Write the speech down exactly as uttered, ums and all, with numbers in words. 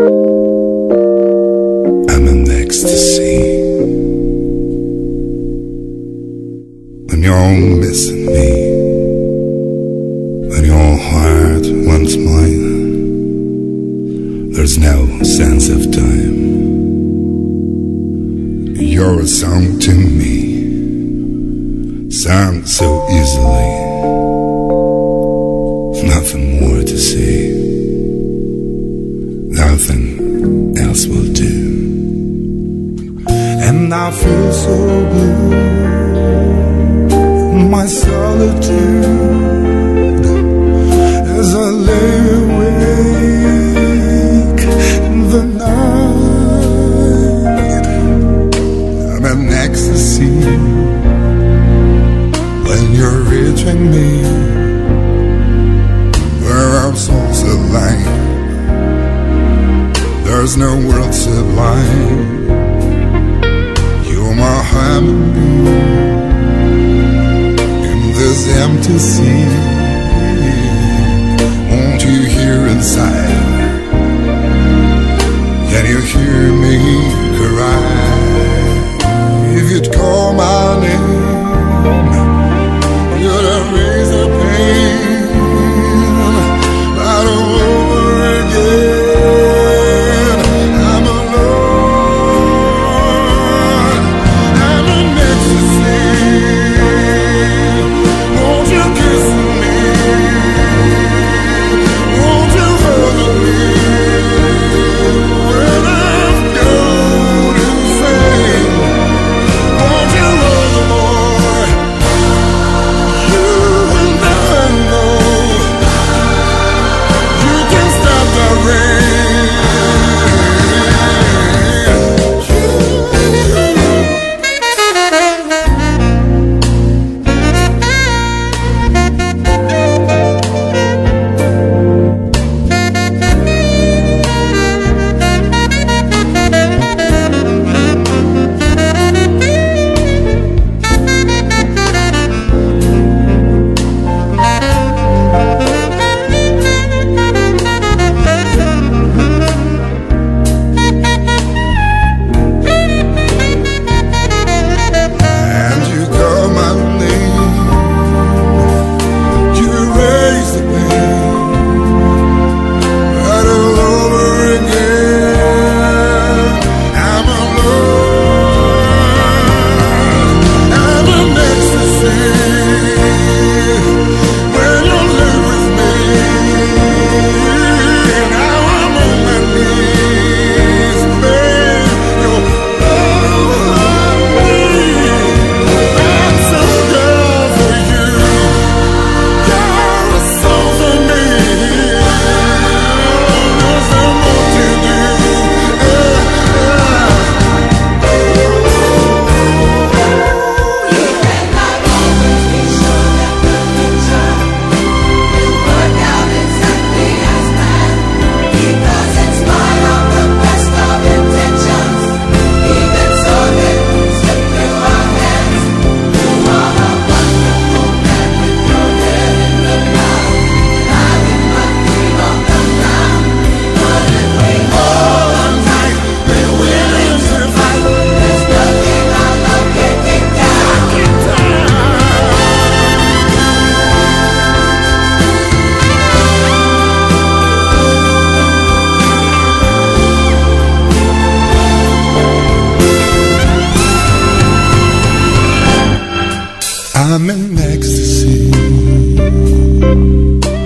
I'm in ecstasy. When you're missing me, when your heart wants mine, there's no sense of time. You're a song to me, sung so easily. Nothing more to say, nothing else will do. And I feel so blue in my solitude as I lay awake in the night. I'm in ecstasy when you're reaching me, where our souls align. There's no world sublime. You're my harmony in this empty sea. Won't you hear inside? Can you hear me cry? If you'd call my name, you'd erase the pain. Right over again, I'm alone. I'm in ecstasy. Won't you kiss me? Won't you hold me? When I'm gone insane, won't you hold more? You will never know. You can stop the rain. And you call my name, you erase the pain. Right all over again, I'm alone. I'm in ecstasy when you live with me. Now I'm on my knees, babe. Your love on me. I'm so down for you. You're a soul for me. There's no more to do. I'm in ecstasy.